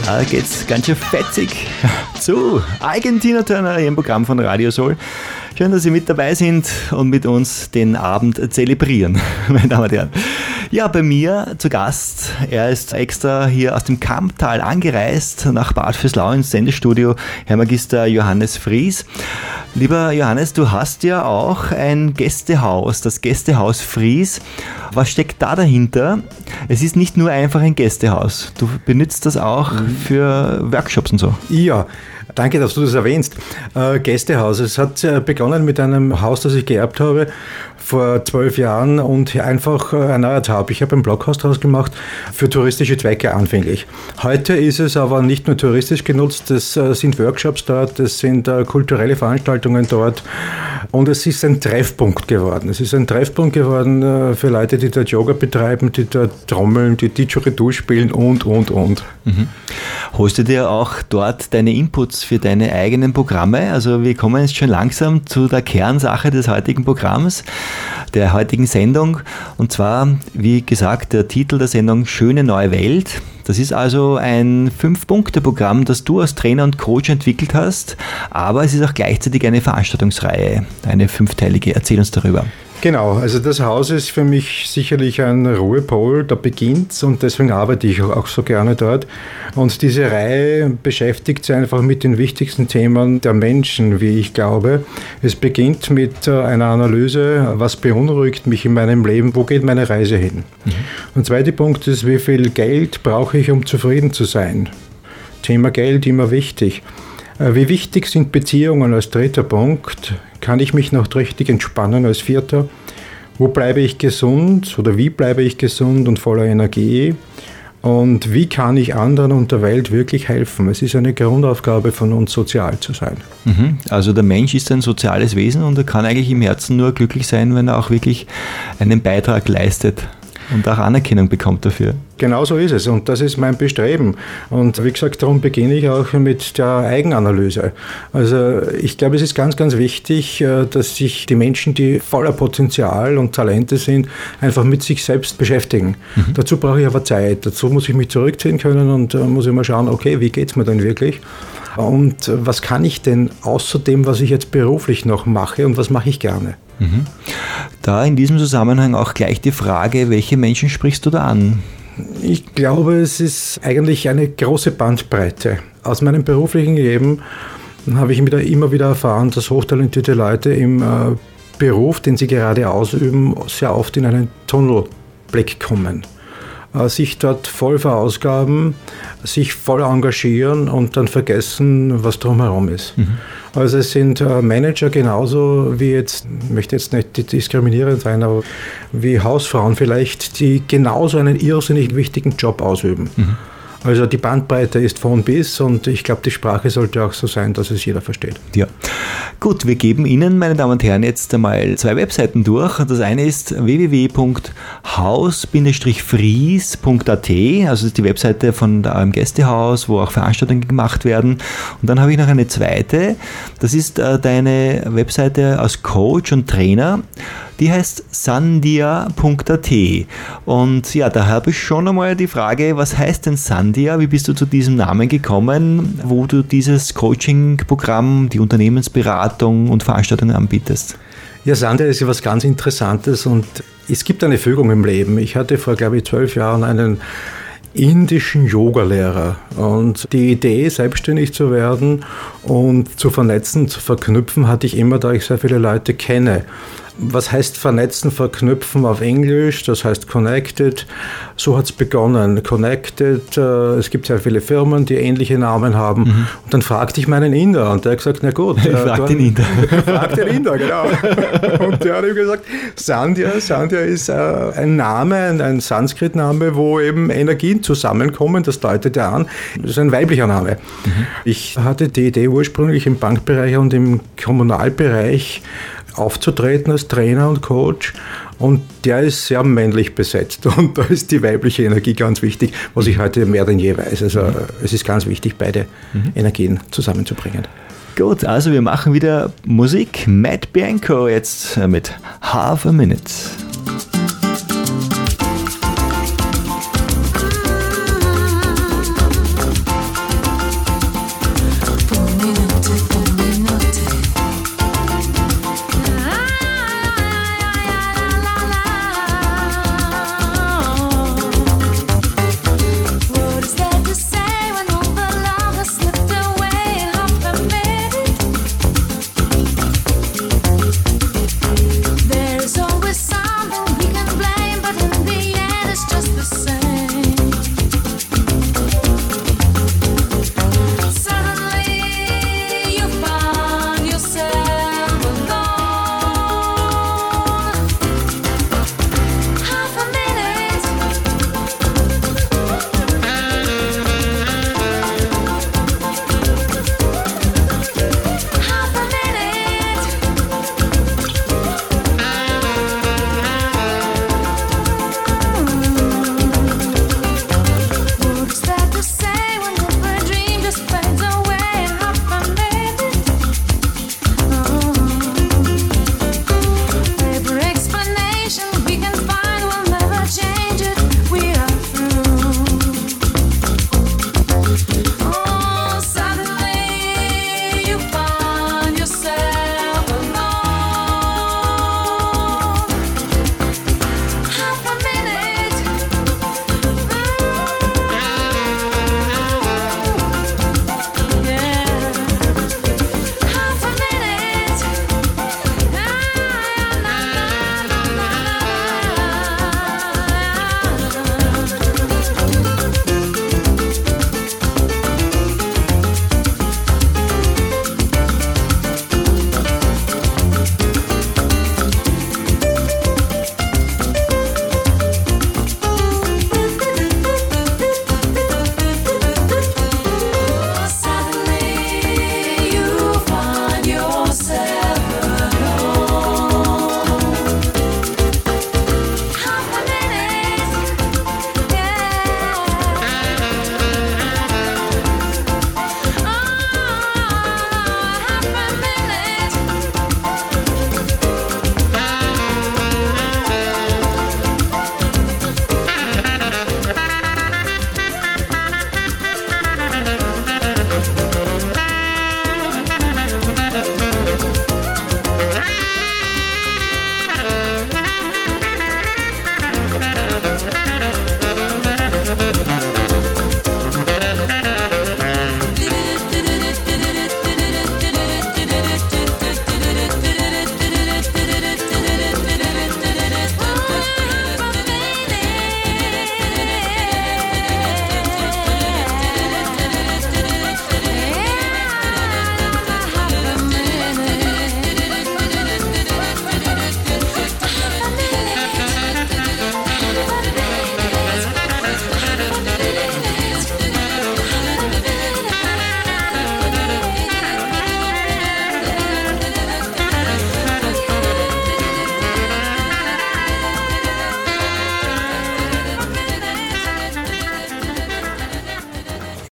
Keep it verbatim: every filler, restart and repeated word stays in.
Da geht's ganz schön fetzig zu. Tina Turner im Programm von Radio Soul. Schön, dass Sie mit dabei sind und mit uns den Abend zelebrieren, meine Damen und Herren. Ja, bei mir zu Gast, er ist extra hier aus dem Kamptal angereist nach Bad Vöslau ins Sendestudio, Herr Magister Johannes Fries. Lieber Johannes, du hast ja auch ein Gästehaus, das Gästehaus Fries. Was steckt da dahinter? Es ist nicht nur einfach ein Gästehaus, du benutzt das auch für Workshops und so. Ja. Danke, dass du das erwähnst. Äh, Gästehaus. Es hat äh, begonnen mit einem Haus, das ich geerbt habe vor zwölf Jahren und einfach äh, erneuert habe. Ich habe ein Blockhaus draus gemacht für touristische Zwecke anfänglich. Heute ist es aber nicht nur touristisch genutzt, es äh, sind Workshops dort, es sind äh, kulturelle Veranstaltungen dort und es ist ein Treffpunkt geworden. Es ist ein Treffpunkt geworden äh, für Leute, die dort Yoga betreiben, die dort trommeln, die Didgeridoo spielen und, und, und. Mhm. Holst du dir auch dort deine Inputs für deine eigenen Programme? Also wir kommen jetzt schon langsam zu der Kernsache des heutigen Programms, der heutigen Sendung. Und zwar, wie gesagt, der Titel der Sendung Schöne neue Welt. Das ist also ein Fünf-Punkte-Programm, das du als Trainer und Coach entwickelt hast, aber es ist auch gleichzeitig eine Veranstaltungsreihe, eine fünfteilige. Erzähl uns darüber. Genau, also das Haus ist für mich sicherlich ein Ruhepol, da beginnt's und deswegen arbeite ich auch so gerne dort. Und diese Reihe beschäftigt sich einfach mit den wichtigsten Themen der Menschen, wie ich glaube. Es beginnt mit einer Analyse, was beunruhigt mich in meinem Leben, wo geht meine Reise hin? Mhm. Und der zweite Punkt ist, wie viel Geld brauche ich, um zufrieden zu sein? Thema Geld immer wichtig. Wie wichtig sind Beziehungen als dritter Punkt? Kann ich mich noch richtig entspannen als vierter? Wo bleibe ich gesund oder wie bleibe ich gesund und voller Energie? Und wie kann ich anderen und der Welt wirklich helfen? Es ist eine Grundaufgabe von uns, sozial zu sein. Also der Mensch ist ein soziales Wesen und er kann eigentlich im Herzen nur glücklich sein, wenn er auch wirklich einen Beitrag leistet und auch Anerkennung bekommt dafür. Genau so ist es und das ist mein Bestreben. Und wie gesagt, darum beginne ich auch mit der Eigenanalyse. Also ich glaube, es ist ganz, ganz wichtig, dass sich die Menschen, die voller Potenzial und Talente sind, einfach mit sich selbst beschäftigen. Mhm. Dazu brauche ich aber Zeit. Dazu muss ich mich zurückziehen können und muss immer schauen, okay, wie geht es mir denn wirklich? Und was kann ich denn außer dem, was ich jetzt beruflich noch mache und was mache ich gerne? Da in diesem Zusammenhang auch gleich die Frage, welche Menschen sprichst du da an? Ich glaube, es ist eigentlich eine große Bandbreite. Aus meinem beruflichen Leben habe ich immer wieder erfahren, dass hochtalentierte Leute im Beruf, den sie gerade ausüben, sehr oft in einen Tunnelblick kommen. Sich dort voll verausgaben, sich voll engagieren und dann vergessen, was drumherum ist. Mhm. Also es sind Manager genauso wie jetzt, ich möchte jetzt nicht diskriminierend sein, aber wie Hausfrauen vielleicht, die genauso einen irrsinnig wichtigen Job ausüben. Mhm. Also die Bandbreite ist von bis und ich glaube, die Sprache sollte auch so sein, dass es jeder versteht. Ja. Gut, wir geben Ihnen, meine Damen und Herren, jetzt einmal zwei Webseiten durch. Das eine ist w w w punkt haus fries punkt a t, also das ist die Webseite von einem Gästehaus, wo auch Veranstaltungen gemacht werden. Und dann habe ich noch eine zweite, das ist äh, deine Webseite als Coach und Trainer. Die heißt sandia punkt a t. Und ja, da habe ich schon einmal die Frage, was heißt denn Sandia? Wie bist du zu diesem Namen gekommen, wo du dieses Coaching-Programm, die Unternehmensberatung und Veranstaltungen anbietest? Ja, Sandia ist ja was ganz Interessantes und es gibt eine Fügung im Leben. Ich hatte vor, glaube ich, zwölf Jahren einen indischen Yogalehrer und die Idee, selbstständig zu werden und zu vernetzen, zu verknüpfen, hatte ich immer, da ich sehr viele Leute kenne. Was heißt vernetzen, verknüpfen auf Englisch? Das heißt connected. So hat es begonnen. Connected, äh, es gibt sehr viele Firmen, die ähnliche Namen haben. Mhm. Und dann fragte ich meinen Inder und der hat gesagt, na gut. Ich äh, frag den Inder. Frag den Inder, genau. Und der hat ihm gesagt, Sandia, Sandia ist äh, ein Name, ein, ein Sanskrit-Name, wo eben Energien zusammenkommen. Das deutet er an. Das ist ein weiblicher Name. Mhm. Ich hatte die Idee ursprünglich im Bankbereich und im Kommunalbereich aufzutreten als Trainer und Coach und der ist sehr männlich besetzt und da ist die weibliche Energie ganz wichtig, was ich heute mehr denn je weiß. Also mhm. es ist ganz wichtig, beide mhm. Energien zusammenzubringen. Gut, also wir machen wieder Musik. Matt Bianco jetzt mit Half a Minute.